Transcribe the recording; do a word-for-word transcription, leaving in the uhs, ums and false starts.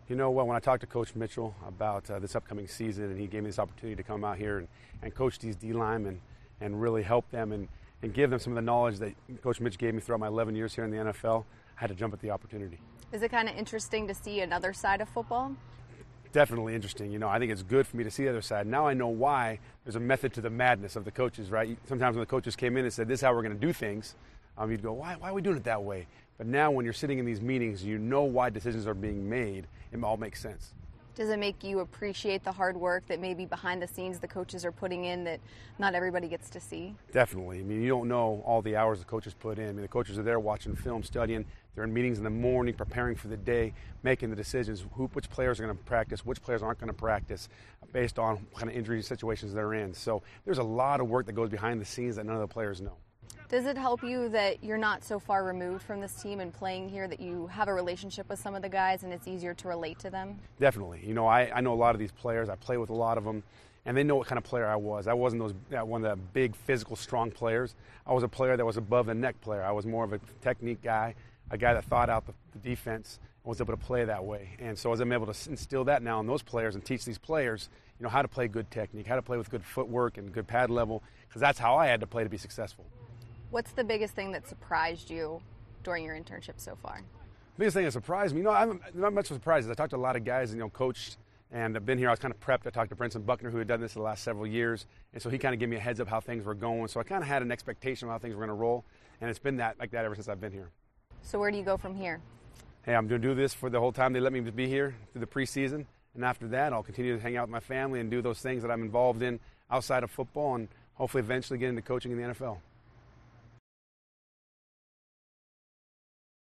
You know, well, when I talked to Coach Mitchell about uh, this upcoming season, and he gave me this opportunity to come out here and, and coach these D linemen and really help them and, and give them some of the knowledge that Coach Mitch gave me throughout my eleven years here in the N F L, I had to jump at the opportunity. Is it kind of interesting to see another side of football? Definitely interesting. You know, I think it's good for me to see the other side. Now I know why there's a method to the madness of the coaches, right? Sometimes when the coaches came in and said, this is how we're going to do things, um, you'd go, why, why are we doing it that way? But now when you're sitting in these meetings, you know why decisions are being made. It all makes sense. Does it make you appreciate the hard work that maybe behind the scenes the coaches are putting in that not everybody gets to see? Definitely. I mean, you don't know all the hours the coaches put in. I mean, the coaches are there watching film, studying. They're in meetings in the morning, preparing for the day, making the decisions, who, which players are going to practice, which players aren't going to practice, based on what kind of injury situations they're in. So there's a lot of work that goes behind the scenes that none of the players know. Does it help you that you're not so far removed from this team and playing here, that you have a relationship with some of the guys and it's easier to relate to them? Definitely. You know, I, I know a lot of these players. I play with a lot of them, and they know what kind of player I was. I wasn't those that one of the big, physical, strong players. I was a player that was above the neck player. I was more of a technique guy, a guy that thought out the, the defense and was able to play that way. And so as I'm able to instill that now in those players and teach these players, you know, how to play good technique, how to play with good footwork and good pad level, because that's how I had to play to be successful. What's the biggest thing that surprised you during your internship so far? The biggest thing that surprised me, you know, I'm not much surprised. I talked to a lot of guys, you know, coached, and I've been here. I was kind of prepped. I talked to Brinson Buckner, who had done this the last several years, and so he kind of gave me a heads up how things were going. So I kind of had an expectation of how things were going to roll, and it's been that like that ever since I've been here. So where do you go from here? Hey, I'm going to do this for the whole time they let me be here through the preseason, and after that, I'll continue to hang out with my family and do those things that I'm involved in outside of football, and hopefully eventually get into coaching in the N F L.